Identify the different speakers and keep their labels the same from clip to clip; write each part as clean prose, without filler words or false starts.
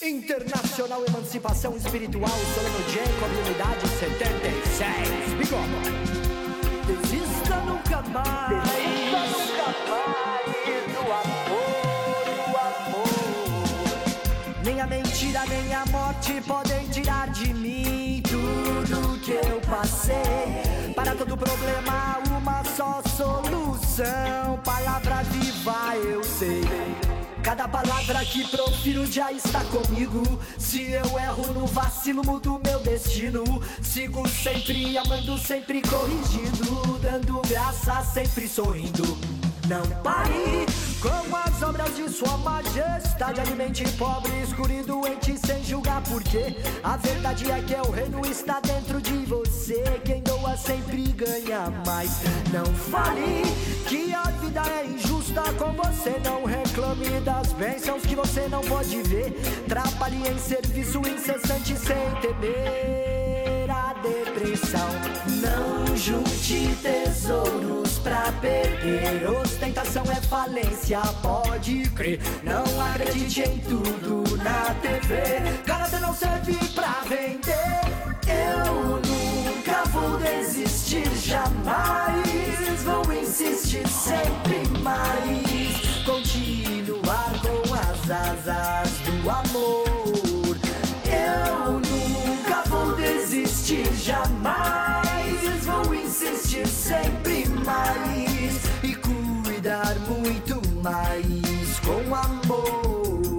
Speaker 1: Internacional Emancipação Espiritual, Solano Jacob, unidade 76. Bigoma. Desista nunca mais. Desista nunca mais do amor. Nem a mentira, nem a morte podem tirar de mim tudo que eu passei. Para todo problema, uma só solução. Palavra viva, eu sei. Cada palavra que profiro já está comigo. Se eu erro no vacilo, mudo meu destino. Sigo sempre amando, sempre corrigindo, dando graça, sempre sorrindo. Não pare com as obras de sua majestade. Alimente pobres, cure doente sem julgar porquê. A verdade é que o reino está dentro de você. Quem doa sempre ganha mais. Não fale que a vida é injusta com você. Não reclame das bênçãos que você não pode ver. Trabalhe em serviço incessante sem temer a depressão. Não junte tesouros pra perder. Ostentação é falência, pode crer. Não acredite em tudo na TV. Caráter não serve pra vender. Eu nunca vou desistir, jamais. Vou insistir sempre mais. Continuar com as asas do amor. Eu nunca vou desistir, jamais. Vou insistir sempre mais e cuidar muito mais com amor.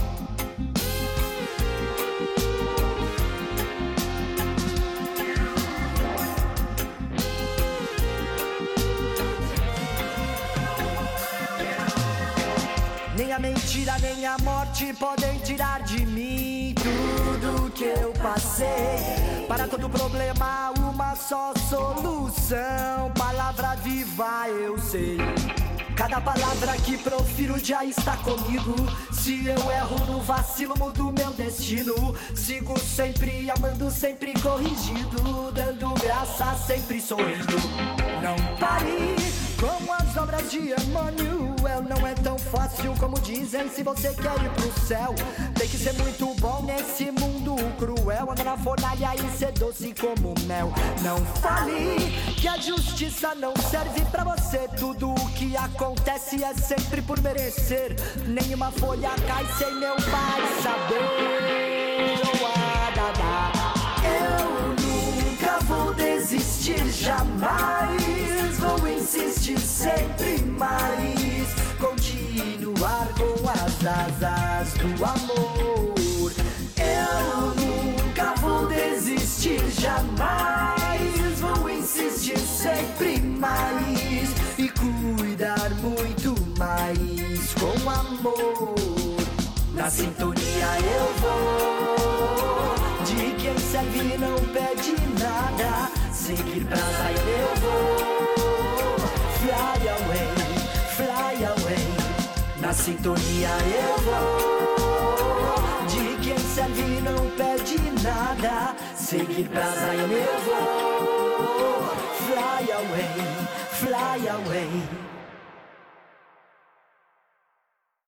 Speaker 1: Nem a mentira, nem a morte podem tirar de mim tudo que eu passei. Para todo problema, uma só solução. Palavra viva, eu sei. Cada palavra que profiro já está comigo. Se eu erro no vacilo, mudo meu destino. Sigo sempre amando, sempre corrigindo, dando graça, sempre sorrindo. Não pare com as obras de Emmanuel. Não é tão fácil como dizem. Se você quer ir pro céu, tem que ser muito bom nesse mundo cruel. Andar na fornalha e ser doce como mel. Não fale que a justiça não serve pra você. Tudo o que acontece é sempre por merecer. Nenhuma folha cai sem meu pai saber. Eu nunca vou desistir, jamais. Vou insistir sempre mais. Continuar com as asas do amor. Eu nunca vou desistir, jamais. Vou insistir sempre mais e cuidar muito mais com amor. Na sintonia eu vou, de quem serve e não pede nada. Seguir pra Zion eu vou. Fly away, fly away. Na sintonia eu vou, de quem serve e não pede nada. Seguir pra Zion eu vou. Fly away, fly away.